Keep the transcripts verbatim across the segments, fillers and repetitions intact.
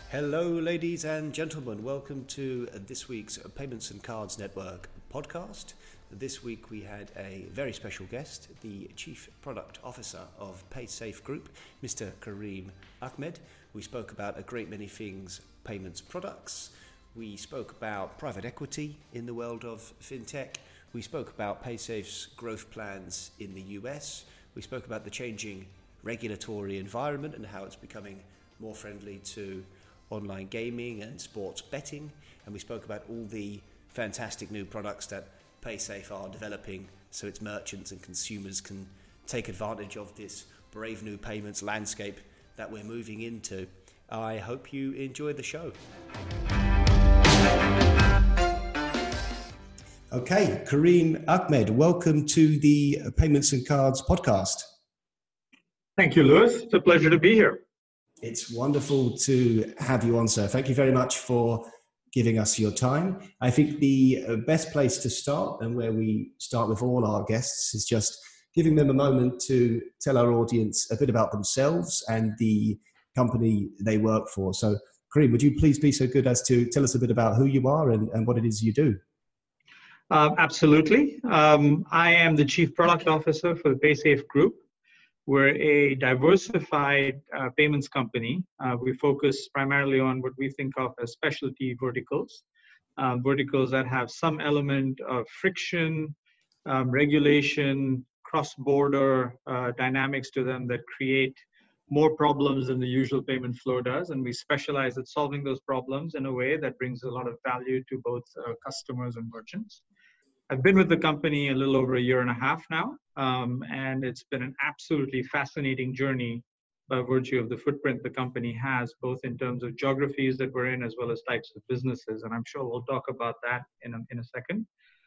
Hello, ladies and gentlemen. Welcome to this week's Payments and Cards Network podcast. This week we had a very special guest, the Chief Product Officer of PaySafe Group, Mister Kareem Ahmed. We spoke about a great many things, payments products. We spoke about private equity in the world of fintech. We spoke about PaySafe's growth plans in the U S. We spoke about the changing regulatory environment and how it's becoming more friendly to online gaming and sports betting, and we spoke about all the fantastic new products that PaySafe are developing so its merchants and consumers can take advantage of this brave new payments landscape that we're moving into. I hope you enjoy the show. Okay, Kareem Ahmed, welcome to the Payments and Cards podcast. Thank you, Lewis. It's a pleasure to be here. It's wonderful to have you on, sir. Thank you very much for giving us your time. I think the best place to start, and where we start with all our guests, is just giving them a moment to tell our audience a bit about themselves and the company they work for. So, Kareem, would you please be so good as to tell us a bit about who you are and, and what it is you do? Um, absolutely. Um, I am the Chief Product Officer for the PaySafe Group. We're a diversified uh, payments company. Uh, we focus primarily on what we think of as specialty verticals, uh, verticals that have some element of friction, um, regulation, cross-border uh, dynamics to them that create more problems than the usual payment flow does. And we specialize at solving those problems in a way that brings a lot of value to both uh, customers and merchants. I've been with the company a little over a year and a half now, um, and it's been an absolutely fascinating journey by virtue of the footprint the company has, both in terms of geographies that we're in as well as types of businesses, and I'm sure we'll talk about that in a, in a second.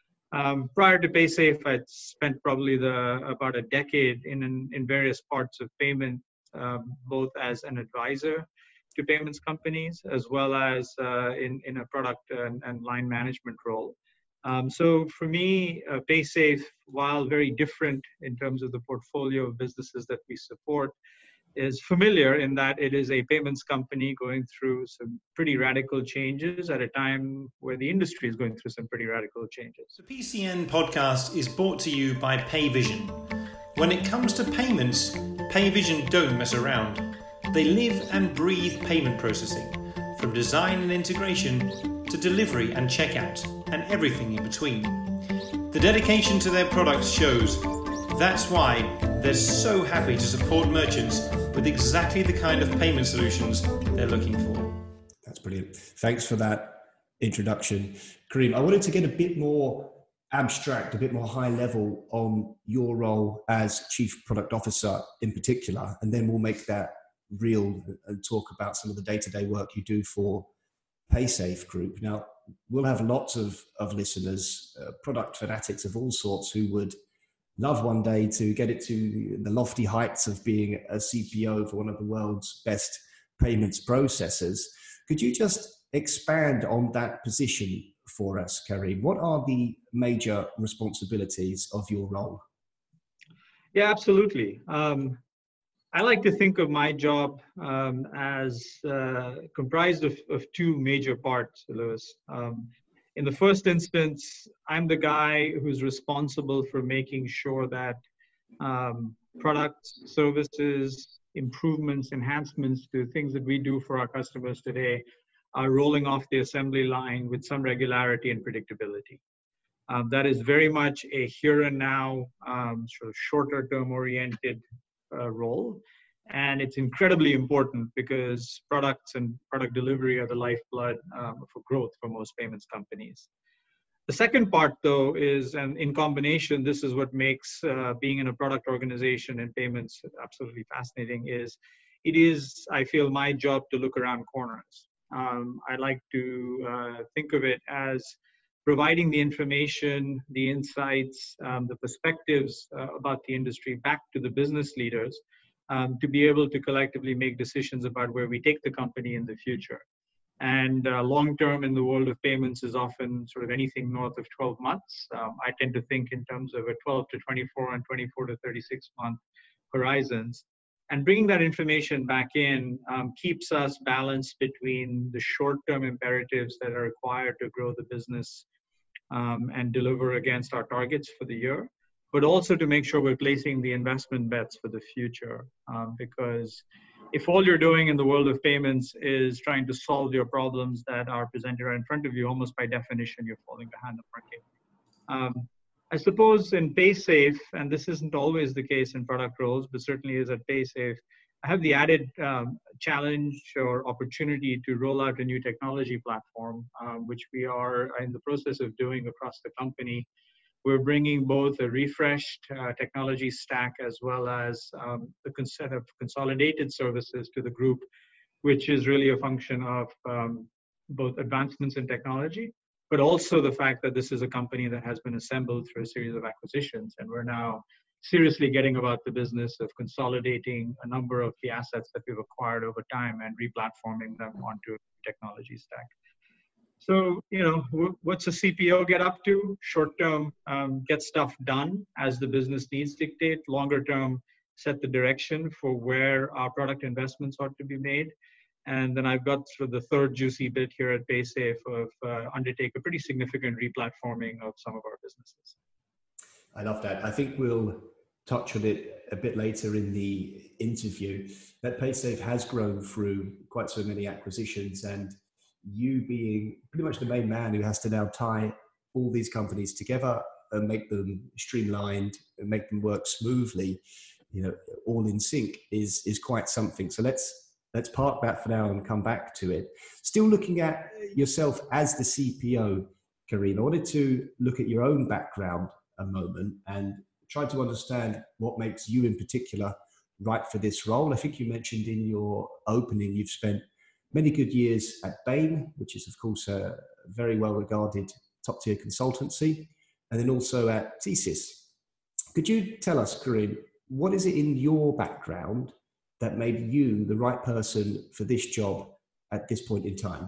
Um, prior to PaySafe, I'd spent probably the, about a decade in, in, in various parts of payment, um, both as an advisor to payments companies, as well as uh, in, in a product and, and line management role. Um, so for me, uh, PaySafe, while very different in terms of the portfolio of businesses that we support, is familiar in that it is a payments company going through some pretty radical changes at a time where the industry is going through some pretty radical changes. The P C N podcast is brought to you by PayVision. When it comes to payments, PayVision don't mess around. They live and breathe payment processing, from design and integration to delivery and checkout, and everything in between. The dedication to their products shows. That's why they're so happy to support merchants with exactly the kind of payment solutions they're looking for. That's brilliant. Thanks for that introduction, Kareem. I wanted to get a bit more abstract, a bit more high level on your role as Chief Product Officer in particular, and then we'll make that real and talk about some of the day-to-day work you do for PaySafe Group. Now, we'll have lots of, of listeners, uh, product fanatics of all sorts, who would love one day to get it to the lofty heights of being a C P O for one of the world's best payments processors. Could you just expand on that position for us, Kareem? What are the major responsibilities of your role? Yeah, absolutely. Um, I like to think of my job um, as uh, comprised of, of two major parts, Lewis. Um, in the first instance, I'm the guy who's responsible for making sure that um, products, services, improvements, enhancements to things that we do for our customers today are rolling off the assembly line with some regularity and predictability. Um, that is very much a here and now, um, sort of shorter term oriented Uh, role. And it's incredibly important because products and product delivery are the lifeblood um, for growth for most payments companies. The second part, though, is, and in combination, this is what makes uh, being in a product organization and payments absolutely fascinating, is it is, I feel, my job to look around corners. Um, I like to uh, think of it as providing the information, the insights, um, the perspectives uh, about the industry back to the business leaders um, to be able to collectively make decisions about where we take the company in the future. And uh, long-term in the world of payments is often sort of anything north of twelve months. Um, I tend to think in terms of a twelve to twenty-four and twenty-four to thirty-six month horizons. And bringing that information back in um, keeps us balanced between the short-term imperatives that are required to grow the business um, and deliver against our targets for the year, but also to make sure we're placing the investment bets for the future. Um, because if all you're doing in the world of payments is trying to solve your problems that are presented right in front of you, almost by definition, you're falling behind the market. Um, I suppose in PaySafe, and this isn't always the case in product roles, but certainly is at PaySafe, I have the added um, challenge or opportunity to roll out a new technology platform, um, which we are in the process of doing across the company. We're bringing both a refreshed uh, technology stack as well as um, the concept of consolidated services to the group, which is really a function of um, both advancements in technology, but also the fact that this is a company that has been assembled through a series of acquisitions. And we're now seriously getting about the business of consolidating a number of the assets that we've acquired over time and replatforming them onto a technology stack. So, you know, what's a C P O get up to? Short term, um, get stuff done as the business needs dictate. Longer term, set the direction for where our product investments ought to be made. And then I've got sort of the third juicy bit here at PaySafe of uh, undertake a pretty significant replatforming of some of our businesses. I love that. I think we'll touch on it a bit later in the interview. That PaySafe has grown through quite so many acquisitions, and you being pretty much the main man who has to now tie all these companies together and make them streamlined and make them work smoothly, you know, all in sync is is quite something. So let's let's park that for now and come back to it. Still looking at yourself as the C P O, Karim, I wanted to look at your own background a moment and try to understand what makes you in particular right for this role. I think you mentioned in your opening you've spent many good years at Bain, which is of course a very well regarded top tier consultancy, and then also at TSYS. Could you tell us, Karim, what is it in your background that made you the right person for this job at this point in time?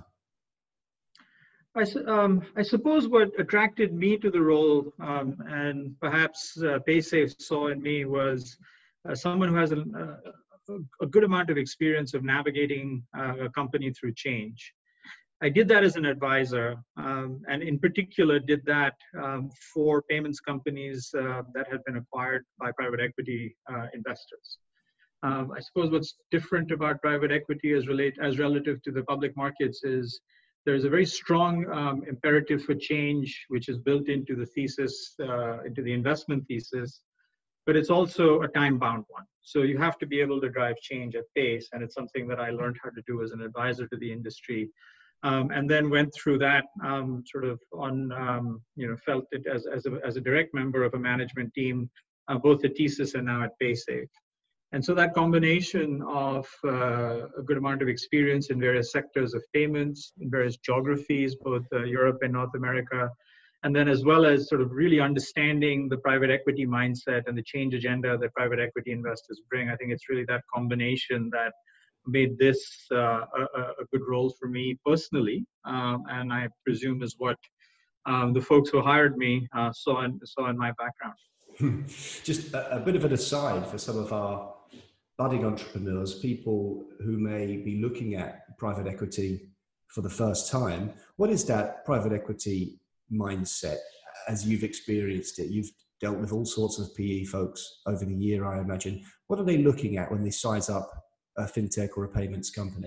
I, um, I suppose what attracted me to the role um, and perhaps uh, PaySafe saw in me was uh, someone who has a, a, a good amount of experience of navigating uh, a company through change. I did that as an advisor, um, and in particular did that um, for payments companies uh, that had been acquired by private equity uh, investors. Um, I suppose what's different about private equity as, relate, as relative to the public markets is there's a very strong um, imperative for change, which is built into the thesis, uh, into the investment thesis, but it's also a time-bound one. So you have to be able to drive change at pace, and it's something that I learned how to do as an advisor to the industry. Um, and then went through that um, sort of on, um, you know, felt it as, as, a, as a direct member of a management team, uh, both at TSYS and now at PaySafe. And so that combination of uh, a good amount of experience in various sectors of payments, in various geographies, both uh, Europe and North America, and then as well as sort of really understanding the private equity mindset and the change agenda that private equity investors bring. I think it's really that combination that made this uh, a, a good role for me personally, um, and I presume is what um, the folks who hired me uh, saw, in, saw in my background. Just a, a bit of an aside for some of our budding entrepreneurs, people who may be looking at private equity for the first time. What is that private equity mindset as you've experienced it? You've dealt with all sorts of P E folks over the year, I imagine. What are they looking at when they size up a fintech or a payments company?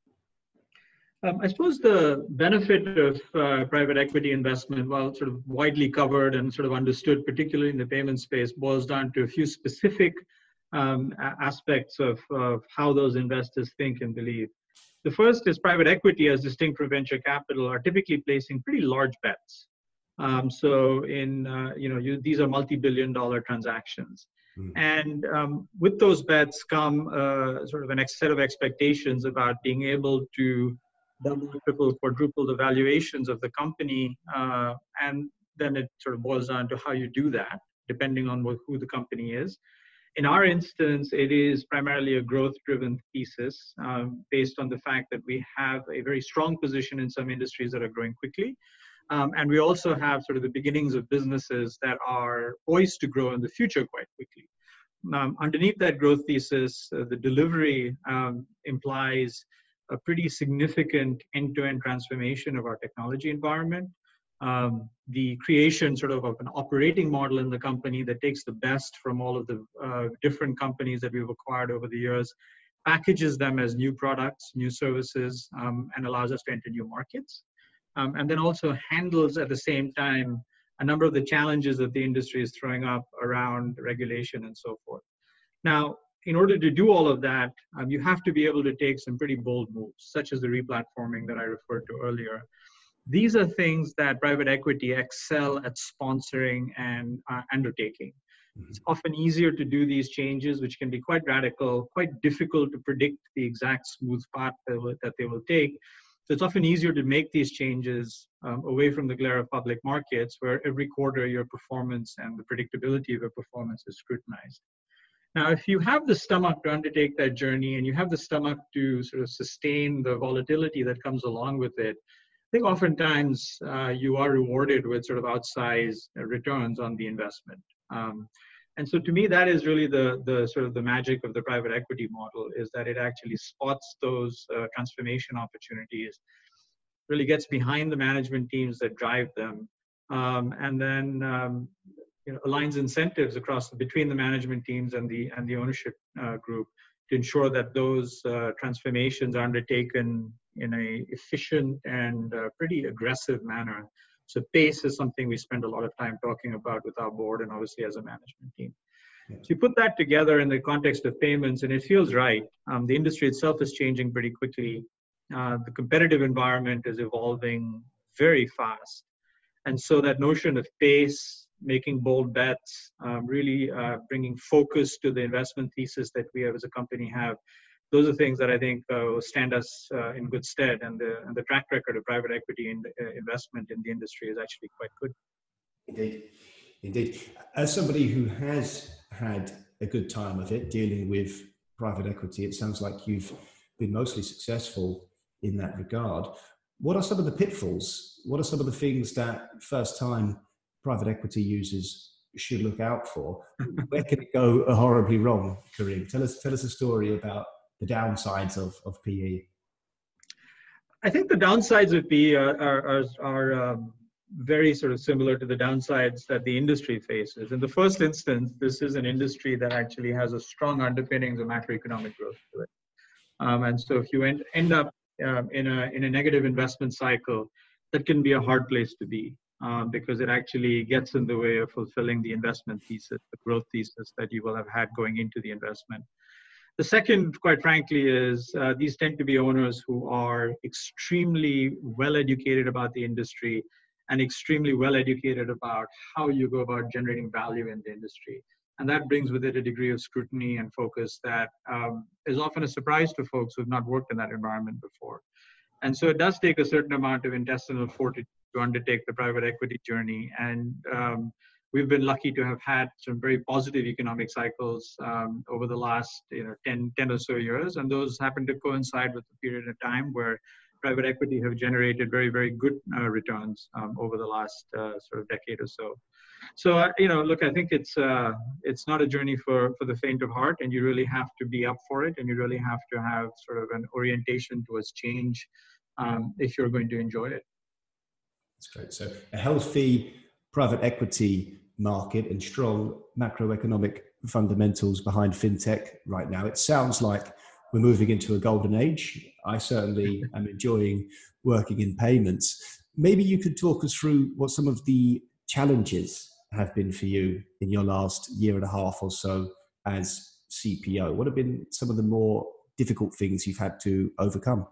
Um, I suppose the benefit of uh, private equity investment, while sort of widely covered and sort of understood, particularly in the payment space, boils down to a few specific um, aspects of, of how those investors think and believe. The first is private equity, as distinct from venture capital, are typically placing pretty large bets. Um, so in, uh, you know, you, these are multi-billion dollar transactions. And um, with those bets come uh, sort of a set of expectations about being able to double, triple, quadruple the valuations of the company. Uh, and then it sort of boils down to how you do that, depending on what, who the company is. In our instance, it is primarily a growth-driven thesis um, based on the fact that we have a very strong position in some industries that are growing quickly. Um, and we also have sort of the beginnings of businesses that are poised to grow in the future quite quickly. um, underneath that growth thesis, uh, the delivery um, implies a pretty significant end-to-end transformation of our technology environment. Um, the creation sort of of an operating model in the company that takes the best from all of the uh, different companies that we've acquired over the years, packages them as new products, new services, um, and allows us to enter new markets. Um, and then also handles at the same time a number of the challenges that the industry is throwing up around regulation and so forth. Now, in order to do all of that, um, you have to be able to take some pretty bold moves, such as the replatforming that I referred to earlier. These are things that private equity excel at sponsoring and uh, undertaking. It's often easier to do these changes, which can be quite radical, quite difficult to predict the exact smooth path that, will, that they will take. So it's often easier to make these changes um, away from the glare of public markets, where every quarter your performance and the predictability of your performance is scrutinized. Now, if you have the stomach to undertake that journey and you have the stomach to sort of sustain the volatility that comes along with it, I think oftentimes uh, you are rewarded with sort of outsized returns on the investment. Um, and so to me, that is really the, the sort of the magic of the private equity model, is that it actually spots those uh, transformation opportunities, really gets behind the management teams that drive them, um, and then um, you know, aligns incentives across between the management teams and the and the ownership uh, group to ensure that those uh, transformations are undertaken in a efficient and uh, pretty aggressive manner. So pace is something we spend a lot of time talking about with our board and obviously as a management team. Yeah. So you put that together in the context of payments and it feels right. Um, the industry itself is changing pretty quickly. Uh, the competitive environment is evolving very fast. And so that notion of pace, making bold bets, um, really uh, bringing focus to the investment thesis that we have as a company have, those are things that I think uh, will stand us uh, in good stead. And the, and the track record of private equity in, uh, investment in the industry is actually quite good. Indeed. Indeed. As somebody who has had a good time of it dealing with private equity, it sounds like you've been mostly successful in that regard. What are some of the pitfalls? What are some of the things that first-time private equity users should look out for? Where can it go horribly wrong, Karim? Tell us, tell us a story about the downsides of, of P E. I think the downsides of P E are, are, are, are um, very sort of similar to the downsides that the industry faces. In the first instance, this is an industry that actually has a strong underpinnings of macroeconomic growth to it. Um, and so if you end, end up um, in, a, in a negative investment cycle, that can be a hard place to be um, because it actually gets in the way of fulfilling the investment thesis, the growth thesis that you will have had going into the investment. The second, quite frankly, is uh, these tend to be owners who are extremely well educated about the industry and extremely well educated about how you go about generating value in the industry. And that brings with it a degree of scrutiny and focus that um, is often a surprise to folks who have not worked in that environment before. And so it does take a certain amount of intestinal fortitude to undertake the private equity journey. And um, we've been lucky to have had some very positive economic cycles um, over the last you know, ten, ten or so years. And those happen to coincide with the period of time where private equity have generated very, very good uh, returns um, over the last uh, sort of decade or so. So, uh, you know, look, I think it's uh, it's not a journey for, for the faint of heart, and you really have to be up for it, and you really have to have sort of an orientation towards change um, if you're going to enjoy it. That's great. So a healthy private equity market and strong macroeconomic fundamentals behind fintech right now. It sounds like we're moving into a golden age. I certainly am enjoying working in payments. Maybe you could talk us through what some of the challenges have been for you in your last year and a half or so as C P O. What have been some of the more difficult things you've had to overcome?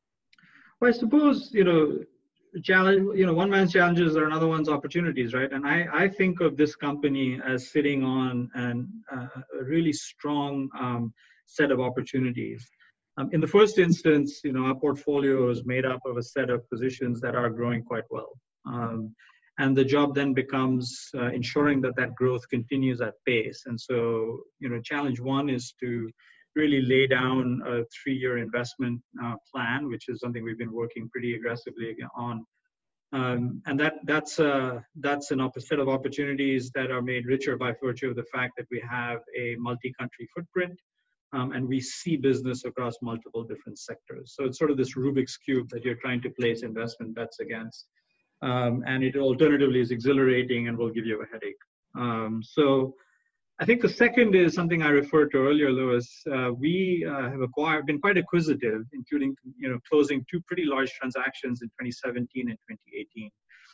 Well, I suppose, you know, challenge, you know, one man's challenges are another one's opportunities, right? And I, I think of this company as sitting on an, uh, a really strong um, set of opportunities. Um, in the first instance, you know, our portfolio is made up of a set of positions that are growing quite well. Um, and the job then becomes uh, ensuring that that growth continues at pace. And so, you know, challenge one is to really lay down a three-year investment uh, plan, which is something we've been working pretty aggressively on. Um, and that that's uh, that's an op- set of opportunities that are made richer by virtue of the fact that we have a multi-country footprint, um, and we see business across multiple different sectors. So it's sort of this Rubik's Cube that you're trying to place investment bets against. Um, and it alternatively is exhilarating and will give you a headache. Um, so I think the second is something I referred to earlier, Lewis. Uh, we uh, have acquired, been quite acquisitive, including you know closing two pretty large transactions in twenty seventeen and twenty eighteen.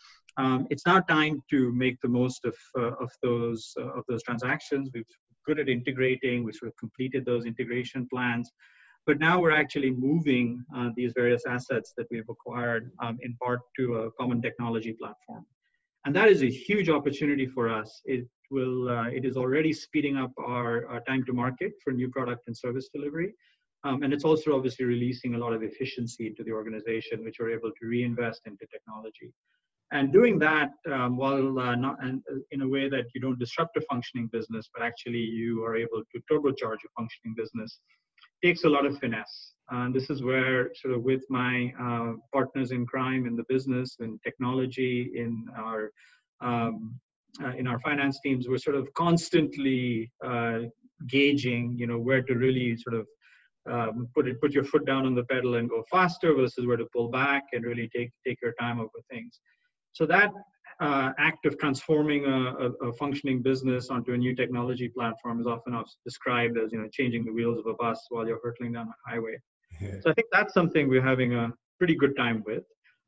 Um, it's now time to make the most of uh, of those uh, of those transactions. We've good at integrating. We sort of completed those integration plans, but now we're actually moving uh, these various assets that we've acquired um, in part to a common technology platform. And that is a huge opportunity for us. It will, uh, it is already speeding up our, our time to market for new product and service delivery. Um, and it's also obviously releasing a lot of efficiency into the organization, which we're able to reinvest into technology. And doing that um, while uh, not and, uh, in a way that you don't disrupt a functioning business, but actually you are able to turbocharge a functioning business, takes a lot of finesse. And this is where sort of with my uh, partners in crime in the business and technology in our um, uh, in our finance teams, we're sort of constantly uh, gauging, you know, where to really sort of um, put it, put your foot down on the pedal and go faster versus where to pull back and really take take your time over things. So that uh, act of transforming a, a, a functioning business onto a new technology platform is often described as, you know, changing the wheels of a bus while you're hurtling down a highway. Yeah. So I think that's something we're having a pretty good time with.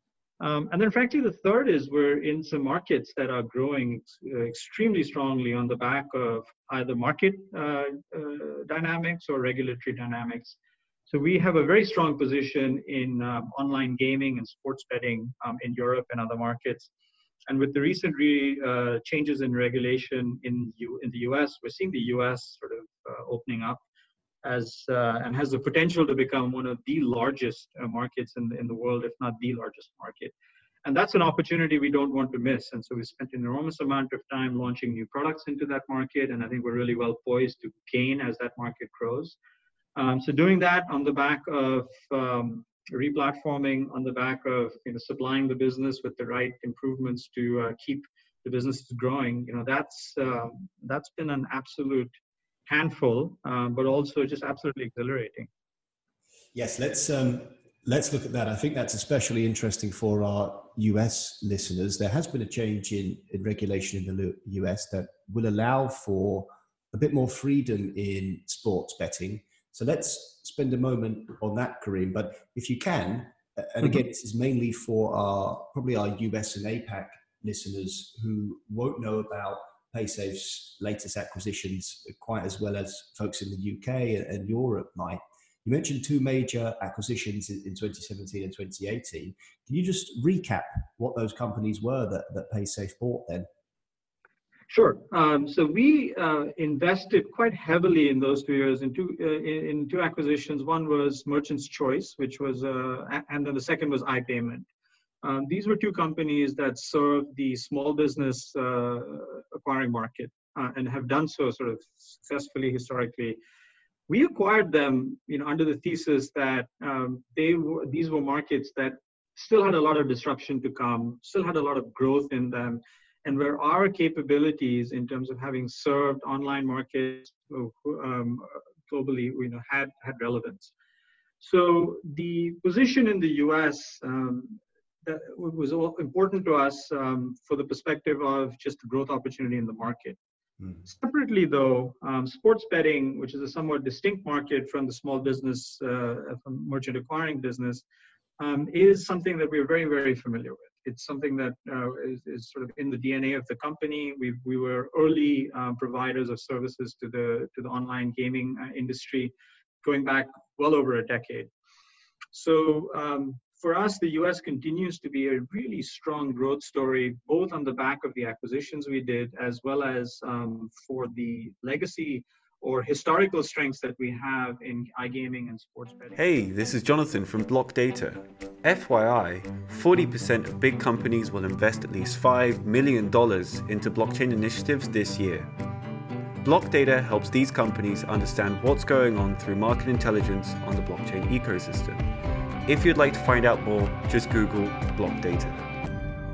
Um, and then frankly, the third is we're in some markets that are growing uh, extremely strongly on the back of either market uh, uh, dynamics or regulatory dynamics. So we have a very strong position in um, online gaming and sports betting um, in Europe and other markets. And with the recent re, uh, changes in regulation in, U, in the U S, we're seeing the U S sort of uh, opening up as uh, and has the potential to become one of the largest uh, markets in the, in the world, if not the largest market. And that's an opportunity we don't want to miss. And so we spent an enormous amount of time launching new products into that market. And I think we're really well poised to gain as that market grows. Um, so doing that on the back of um, replatforming, on the back of you know, supplying the business with the right improvements to uh, keep the businesses growing, you know, that's uh, that's been an absolute handful, um, but also just absolutely exhilarating. Yes, let's um, let's look at that. I think that's especially interesting for our U S listeners. There has been a change in, in regulation in the U S that will allow for a bit more freedom in sports betting. So let's spend a moment on that, Kareem. But if you can, and again, this is mainly for our probably our U S and APAC listeners who won't know about Paysafe's latest acquisitions quite as well as folks in the U K and Europe might. You mentioned two major acquisitions in twenty seventeen and twenty eighteen. Can you just recap what those companies were that, that Paysafe bought then? Sure. Um, so we uh, invested quite heavily in those two years in two, uh, in, in two acquisitions. One was Merchants Choice, which was, uh, and then the second was iPayment. Um, these were two companies that serve the small business uh, acquiring market uh, and have done so sort of successfully historically. We acquired them, you know, under the thesis that um, they were, these were markets that still had a lot of disruption to come, still had a lot of growth in them, and where our capabilities in terms of having served online markets um, globally, you know, had had relevance. So the position in the U S um, that was important to us um, for the perspective of just the growth opportunity in the market. Mm. Separately, though, um, sports betting, which is a somewhat distinct market from the small business, uh, from merchant acquiring business, um, is something that we're very, very familiar with. It's something that uh, is, is sort of in the D N A of the company. We we were early uh, providers of services to the to the online gaming uh, industry, going back well over a decade. So um, for us, the U S continues to be a really strong growth story, both on the back of the acquisitions we did, as well as um, for the legacy or historical strengths that we have in iGaming and sports betting. Hey, this is Jonathan from Block Data. F Y I, forty percent of big companies will invest at least five million dollars into blockchain initiatives this year. Block Data helps these companies understand what's going on through market intelligence on the blockchain ecosystem. If you'd like to find out more, just Google Block Data.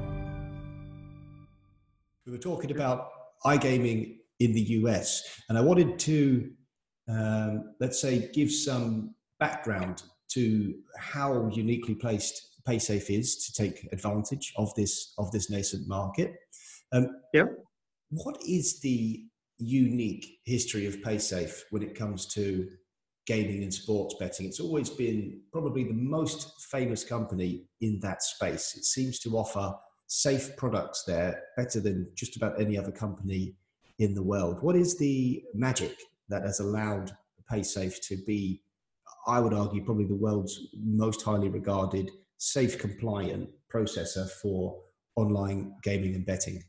We were talking about iGaming in the U S, and I wanted to, um, let's say, give some background to how uniquely placed Paysafe is to take advantage of this of this nascent market. Um, Yep. What is the unique history of Paysafe when it comes to gaming and sports betting? It's always been probably the most famous company in that space. It seems to offer safe products there better than just about any other company in the world. What is the magic that has allowed Paysafe to be, I would argue, probably the world's most highly regarded, safe, compliant processor for online gaming and betting?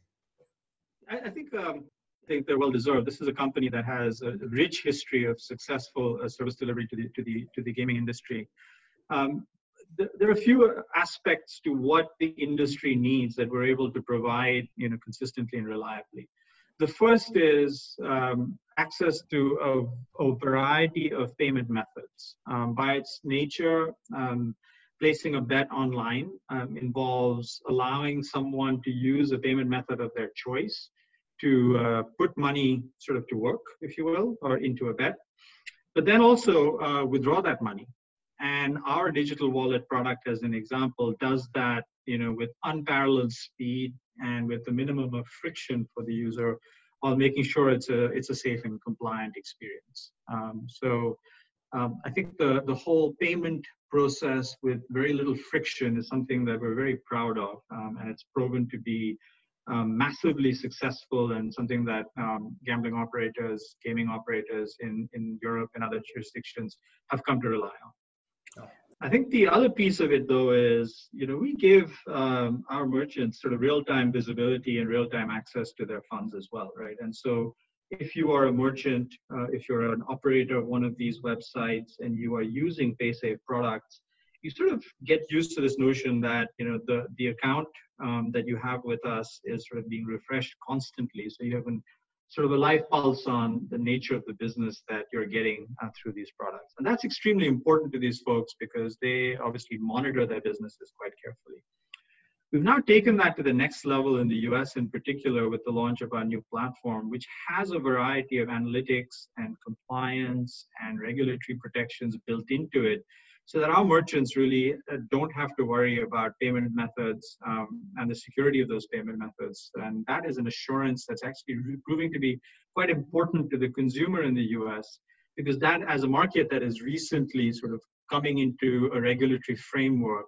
I, I think um, I think they're well deserved. This is a company that has a rich history of successful uh, service delivery to the to the to the gaming industry. Um, th- there are a few aspects to what the industry needs that we're able to provide, you know, consistently and reliably. The first is um, access to a, a variety of payment methods. Um, by its nature, um, placing a bet online um, involves allowing someone to use a payment method of their choice to uh, put money sort of to work, if you will, or into a bet, but then also uh, withdraw that money. And our digital wallet product, as an example, does that, you know, with unparalleled speed and with the minimum of friction for the user, while making sure it's a it's a safe and compliant experience. Um, so um, I think the the whole payment process with very little friction is something that we're very proud of, um, and it's proven to be um, massively successful and something that um, gambling operators, gaming operators in, in Europe and other jurisdictions have come to rely on. Oh. I think the other piece of it, though, is, you know, we give um, our merchants sort of real-time visibility and real-time access to their funds as well, right? And so if you are a merchant, uh, if you're an operator of one of these websites and you are using Paysafe products, you sort of get used to this notion that, you know, the, the account um, that you have with us is sort of being refreshed constantly. So you have an, sort of a live pulse on the nature of the business that you're getting uh, through these products. And that's extremely important to these folks because they obviously monitor their businesses quite carefully. We've now taken that to the next level in the U S in particular with the launch of our new platform, which has a variety of analytics and compliance and regulatory protections built into it, so that our merchants really don't have to worry about payment methods um, and the security of those payment methods. And that is an assurance that's actually proving to be quite important to the consumer in the U S, because that, as a market that is recently sort of coming into a regulatory framework,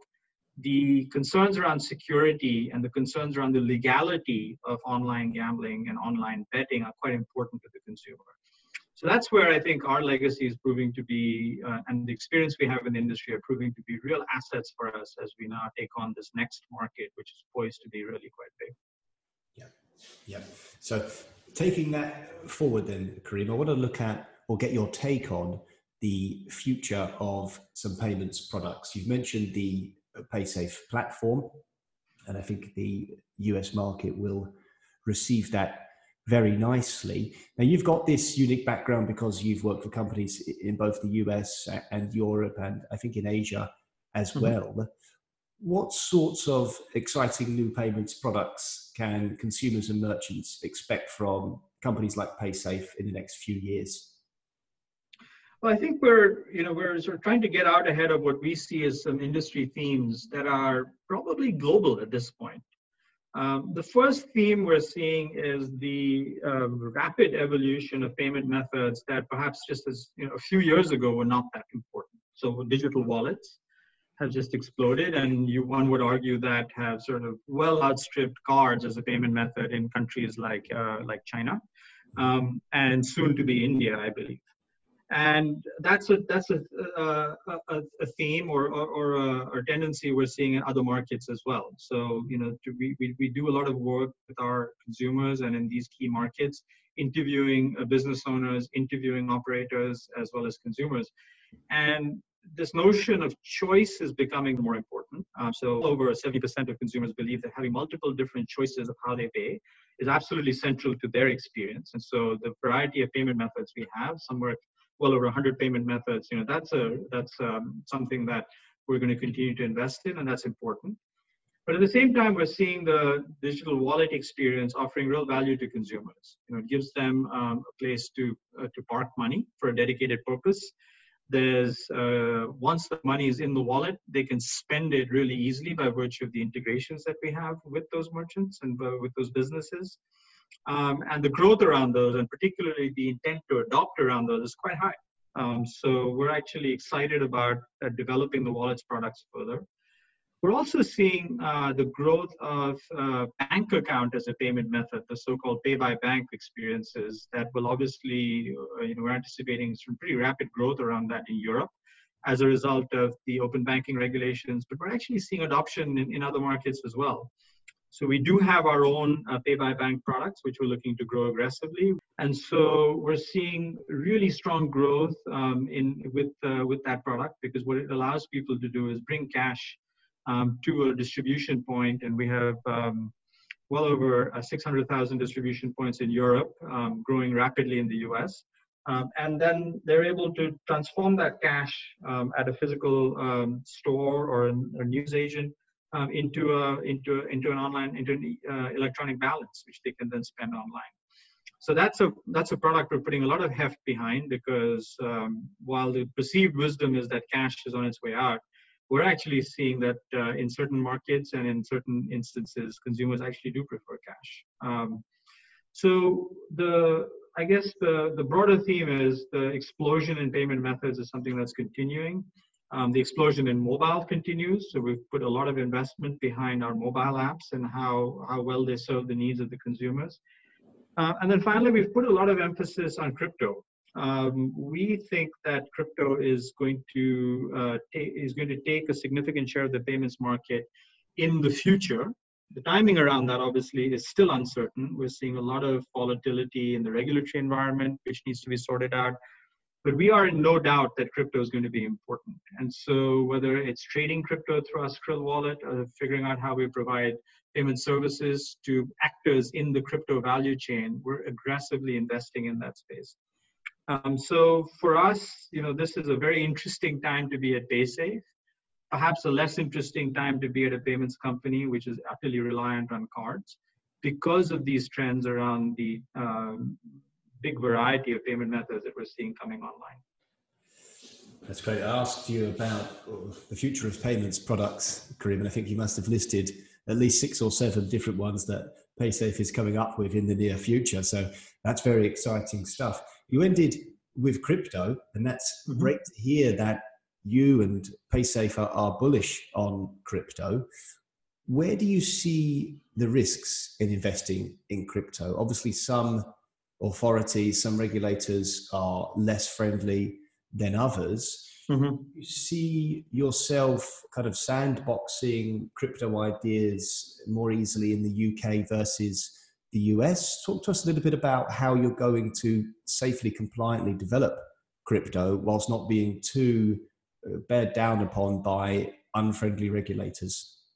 the concerns around security and the concerns around the legality of online gambling and online betting are quite important to the consumer. So that's where I think our legacy is proving to be, uh, and the experience we have in the industry are proving to be real assets for us as we now take on this next market, which is poised to be really quite big. Yeah, yeah. So taking that forward then, Karim, I want to look at or get your take on the future of some payments products. You've mentioned the Paysafe platform, and I think the U S market will receive that very nicely. Now, you've got this unique background because you've worked for companies in both the U S and Europe, and I think in Asia as well. Mm-hmm. What sorts of exciting new payments products can consumers and merchants expect from companies like Paysafe in the next few years? Well, I think we're, you know, we're sort of trying to get out ahead of what we see as some industry themes that are probably global at this point. Um, the first theme we're seeing is the uh, rapid evolution of payment methods that perhaps just as, you know, a few years ago were not that important. So digital wallets have just exploded, and you, one would argue that have sort of well outstripped cards as a payment method in countries like uh, like China, um, and soon to be India, I believe. And that's a that's a a, a, a theme or or, or a or tendency we're seeing in other markets as well. So, you know, to, we, we we do a lot of work with our consumers and in these key markets, interviewing uh, business owners, interviewing operators as well as consumers, and this notion of choice is becoming more important. Uh, so, over seventy percent of consumers believe that having multiple different choices of how they pay is absolutely central to their experience. And so, the variety of payment methods we have, somewhere well over one hundred payment methods, you know, that's a that's um, something that we're going to continue to invest in, and that's important. But at the same time, we're seeing the digital wallet experience offering real value to consumers. You know, it gives them um, a place to uh, to park money for a dedicated purpose. There's uh, once the money is in the wallet, they can spend it really easily by virtue of the integrations that we have with those merchants and uh, with those businesses. Um, and the growth around those, and particularly the intent to adopt around those, is quite high. Um, so we're actually excited about uh, developing the wallets products further. We're also seeing uh, the growth of uh, bank account as a payment method, the so-called pay-by-bank experiences that will obviously, uh, you know, we're anticipating some pretty rapid growth around that in Europe as a result of the open banking regulations, but we're actually seeing adoption in, in other markets as well. So we do have our own uh, pay-by-bank products, which we're looking to grow aggressively. And so we're seeing really strong growth um, in with, uh, with that product, because what it allows people to do is bring cash Um, to a distribution point, and we have um, well over uh, six hundred thousand distribution points in Europe, um, growing rapidly in the U S. Um, and then they're able to transform that cash um, at a physical um, store or a, a news agent um, into a into into an online into an uh, electronic balance, which they can then spend online. So that's a that's a product we're putting a lot of heft behind, because um, while the perceived wisdom is that cash is on its way out, we're actually seeing that uh, in certain markets and in certain instances, consumers actually do prefer cash. Um, so the, I guess the, the broader theme is the explosion in payment methods is something that's continuing. Um, the explosion in mobile continues. So we've put a lot of investment behind our mobile apps and how, how well they serve the needs of the consumers. Uh, and then finally, we've put a lot of emphasis on crypto. Um, we think that crypto is going to uh, is going to take a significant share of the payments market in the future. The timing around that obviously is still uncertain. We're seeing a lot of volatility in the regulatory environment, which needs to be sorted out. But we are in no doubt that crypto is going to be important. And so whether it's trading crypto through our Skrill wallet, or figuring out how we provide payment services to actors in the crypto value chain, we're aggressively investing in that space. Um, so for us, you know, this is a very interesting time to be at PaySafe, perhaps a less interesting time to be at a payments company, which is utterly reliant on cards, because of these trends around the um, big variety of payment methods that we're seeing coming online. That's great. I asked you about the future of payments products, Karim, and I think you must have listed at least six or seven different ones that PaySafe is coming up with in the near future. So that's very exciting stuff. You ended with crypto, and that's mm-hmm. great to hear that you and PaySafe are, are bullish on crypto. Where do you see the risks in investing in crypto? Obviously, some authorities, some regulators are less friendly than others. Mm-hmm. You see yourself kind of sandboxing crypto ideas more easily in the U K versus the U S. Talk to us a little bit about how you're going to safely, compliantly develop crypto whilst not being too beared down upon by unfriendly regulators.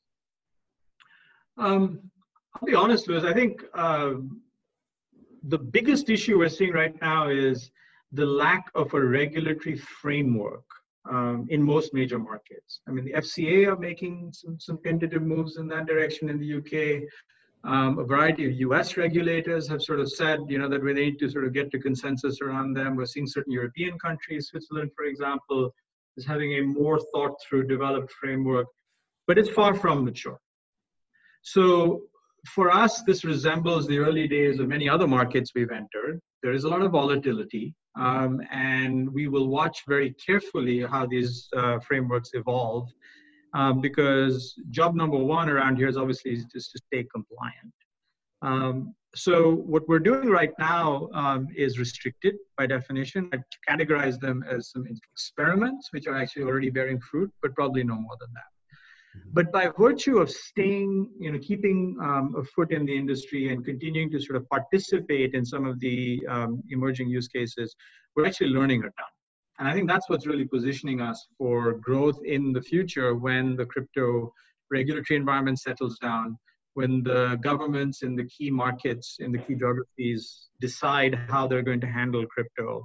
Um, I'll be honest, Louis, I think uh, the biggest issue we're seeing right now is the lack of a regulatory framework um, in most major markets. I mean, the F C A are making some, some tentative moves in that direction in the U K. Um, a variety of U S regulators have sort of said, you know, that we need to sort of get to consensus around them. We're seeing certain European countries, Switzerland, for example, is having a more thought through developed framework, but it's far from mature. So for us, this resembles the early days of many other markets we've entered. There is a lot of volatility, um, and we will watch very carefully how these uh, frameworks evolve. Um, because job number one around here is obviously just to stay compliant. Um, so what we're doing right now um, is restricted by definition. I categorize them as some experiments, which are actually already bearing fruit, but probably no more than that. Mm-hmm. But by virtue of staying, you know, keeping um, a foot in the industry and continuing to sort of participate in some of the um, emerging use cases, we're actually learning a ton. And I think that's what's really positioning us for growth in the future when the crypto regulatory environment settles down, when the governments in the key markets, in the key geographies decide how they're going to handle crypto.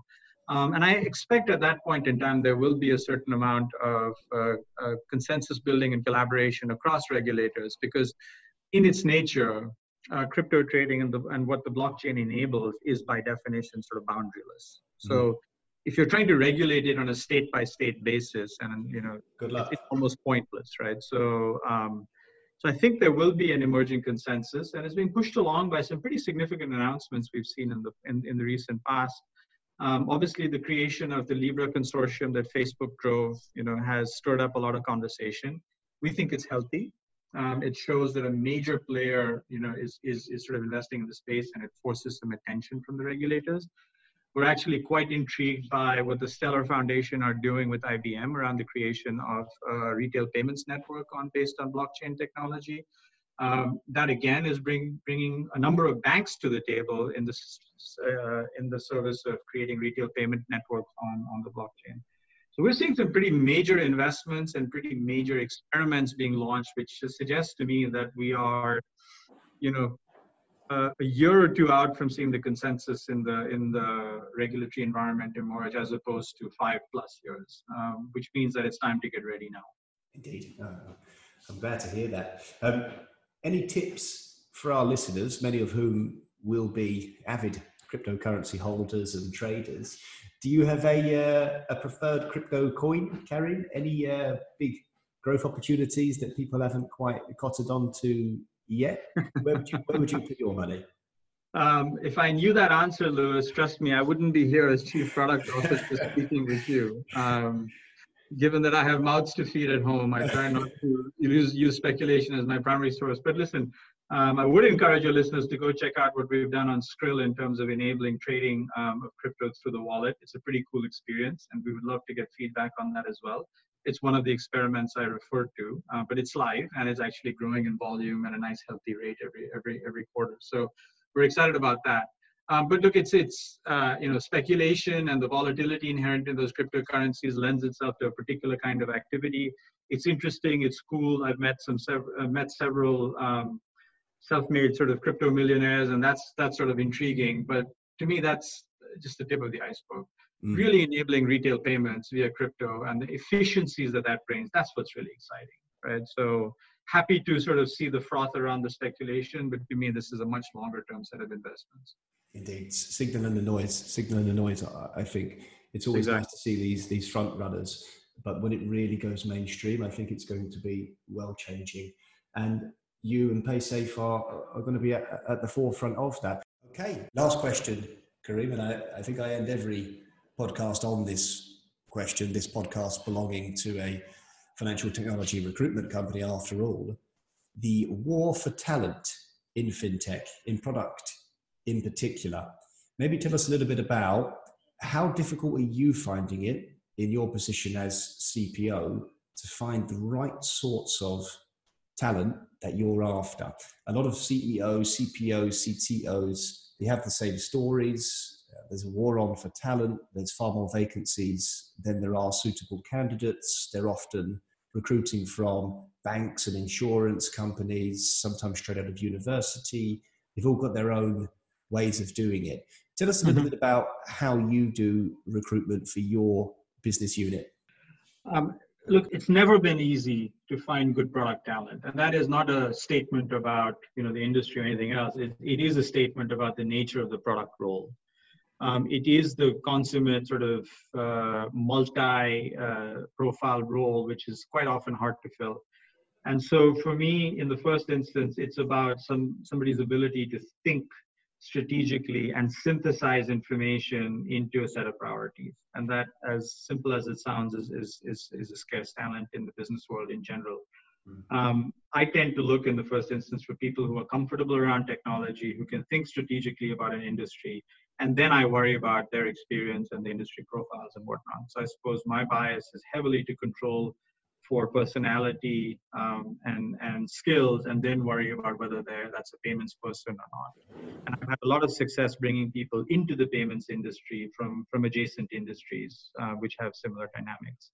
Um, and I expect at that point in time, there will be a certain amount of uh, uh, consensus building and collaboration across regulators, because in its nature, uh, crypto trading and, the, and what the blockchain enables is by definition sort of boundaryless. So mm. if you're trying to regulate it on a state by state basis, and you know, Good luck. It's, it's almost pointless, right? So, um, so I think there will be an emerging consensus, and it's being pushed along by some pretty significant announcements we've seen in the in, in the recent past. Um, obviously, the creation of the Libra consortium that Facebook drove, you know, has stirred up a lot of conversation. We think it's healthy. Um, it shows that a major player, you know, is, is, is sort of investing in the space, and it forces some attention from the regulators. We're actually quite intrigued by what the Stellar Foundation are doing with I B M around the creation of a retail payments network on based on blockchain technology. Um, that again is bring, bringing a number of banks to the table in the, uh, in the service of creating retail payment networks on, on the blockchain. So we're seeing some pretty major investments and pretty major experiments being launched, which suggests to me that we are, you know, uh, a year or two out from seeing the consensus in the in the regulatory environment emerge, as opposed to five plus years, um, which means that it's time to get ready now. Indeed, uh, I'm glad to hear that. Um, any tips for our listeners, many of whom will be avid cryptocurrency holders and traders? Do you have a uh, a preferred crypto coin, Karim? Any uh, big growth opportunities that people haven't quite cottoned on to yet? Where would you where would you put your money? Um, if I knew that answer, Lewis, trust me, I wouldn't be here as Chief Product Officer speaking with you. Um, given that I have mouths to feed at home, I try not to use, use speculation as my primary source. But listen, um, I would encourage your listeners to go check out what we've done on Skrill in terms of enabling trading um, of crypto through the wallet. It's a pretty cool experience, and we would love to get feedback on that as well. It's one of the experiments I referred to, uh, but it's live, and it's actually growing in volume at a nice healthy rate every every every quarter. So we're excited about that. Um, but look, it's it's uh, you know, speculation and the volatility inherent in those cryptocurrencies lends itself to a particular kind of activity. It's interesting. It's cool. I've met some sev- uh, met several um, self-made sort of crypto millionaires, and that's that's sort of intriguing. But to me, that's just the tip of the iceberg. Mm. Really enabling retail payments via crypto and the efficiencies that that brings. That's what's really exciting, right? So happy to sort of see the froth around the speculation, but to me, this is a much longer term set of investments. Indeed, signal and the noise, signal and the noise. I think it's always exactly. nice to see these these front runners, but when it really goes mainstream, I think it's going to be well changing. And you and PaySafe are, are going to be at, at the forefront of that. Okay, last question, Karim, and I, I think I end every podcast on this question, this podcast belonging to a financial technology recruitment company after all. The war for talent in fintech, in product in particular. Maybe tell us a little bit about how difficult are you finding it in your position as C P O to find the right sorts of talent that you're after. A lot of C E Os, C P Os, C T Os, they have the same stories. There's a war on for talent. There's far more vacancies than there are suitable candidates. They're often recruiting from banks and insurance companies, sometimes straight out of university. They've all got their own ways of doing it. Tell us a little mm-hmm. bit about how you do recruitment for your business unit. Um, look, it's never been easy to find good product talent. And that is not a statement about, you know, the industry or anything else. It, it is a statement about the nature of the product role. Um, it is the consummate sort of uh, multi-profile uh, role, which is quite often hard to fill. And so for me, in the first instance, it's about some somebody's ability to think strategically and synthesize information into a set of priorities. And that, as simple as it sounds, is, is, is, is a scarce talent in the business world in general. Mm-hmm. Um, I tend to look in the first instance for people who are comfortable around technology, who can think strategically about an industry, and then I worry about their experience and the industry profiles and whatnot. So I suppose my bias is heavily to control for personality um, and, and skills, and then worry about whether they're, that's a payments person or not. And I've had a lot of success bringing people into the payments industry from, from adjacent industries, uh, which have similar dynamics.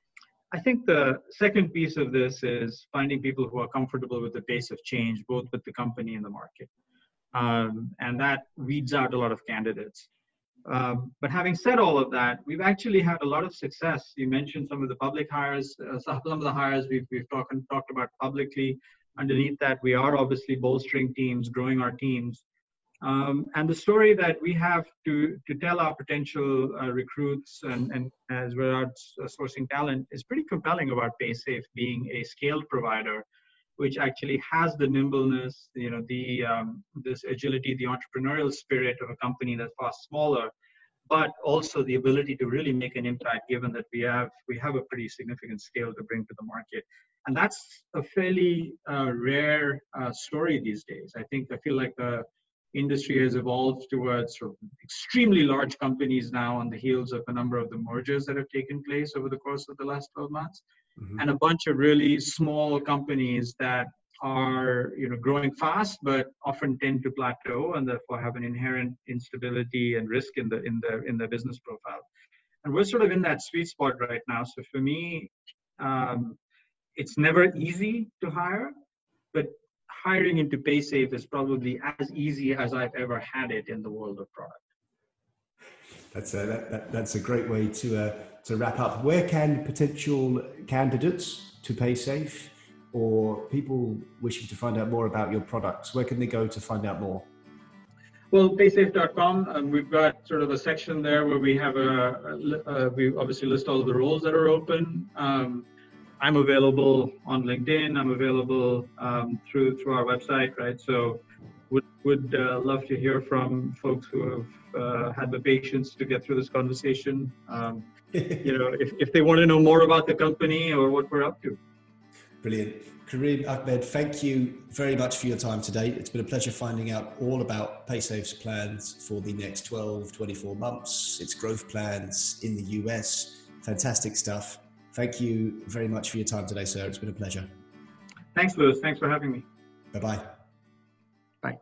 I think the second piece of this is finding people who are comfortable with the pace of change, both with the company and the market. Um, and that weeds out a lot of candidates. Um, but having said all of that, we've actually had a lot of success. You mentioned some of the public hires, uh, some of the hires we've, we've talked, talked about publicly. Underneath that, we are obviously bolstering teams, growing our teams. Um, and the story that we have to, to tell our potential uh, recruits and, and as well as sourcing talent is pretty compelling about Paysafe being a scaled provider, which actually has the nimbleness, you know, the um, this agility, the entrepreneurial spirit of a company that's far smaller, but also the ability to really make an impact, given that we have we have a pretty significant scale to bring to the market. And that's a fairly uh, rare uh, story these days. I think I feel like the industry has evolved towards sort of extremely large companies now on the heels of a number of the mergers that have taken place over the course of the last twelve months. Mm-hmm. And a bunch of really small companies that are, you know, growing fast, but often tend to plateau and therefore have an inherent instability and risk in the in the in the business profile. And we're sort of in that sweet spot right now. So for me, um, it's never easy to hire, but hiring into Paysafe is probably as easy as I've ever had it in the world of product. That's a, that, that, that's a great way to uh, to wrap up. Where can potential candidates to Paysafe or people wishing to find out more about your products, where can they go to find out more? Well, paysafe dot com, um, we've got sort of a section there where we have a, a, a we obviously list all of the roles that are open. Um, I'm available on LinkedIn. I'm available um, through through our website, right? So would would uh, love to hear from folks who have uh, had the patience to get through this conversation. Um, you know, if, if they want to know more about the company or what we're up to. Brilliant. Karim Ahmed, thank you very much for your time today. It's been a pleasure finding out all about Paysafe's plans for the next twelve, twenty-four months, its growth plans in the U S. Fantastic stuff. Thank you very much for your time today, sir. It's been a pleasure. Thanks, Lewis. Thanks for having me. Bye-bye. Bye.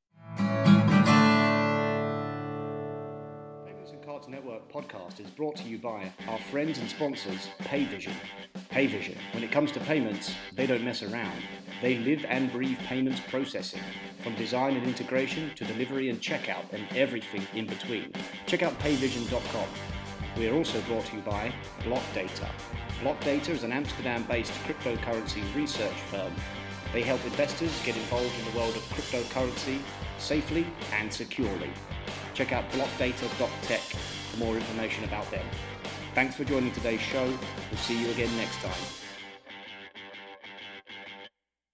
Payments and Cards Network podcast is brought to you by our friends and sponsors, Payvision. Payvision, when it comes to payments, they don't mess around. They live and breathe payments processing, from design and integration to delivery and checkout and everything in between. Check out payvision dot com. We are also brought to you by Blockdata. Blockdata is an Amsterdam-based cryptocurrency research firm. They help investors get involved in the world of cryptocurrency safely and securely. Check out blockdata dot tech for more information about them. Thanks for joining today's show. We'll see you again next time.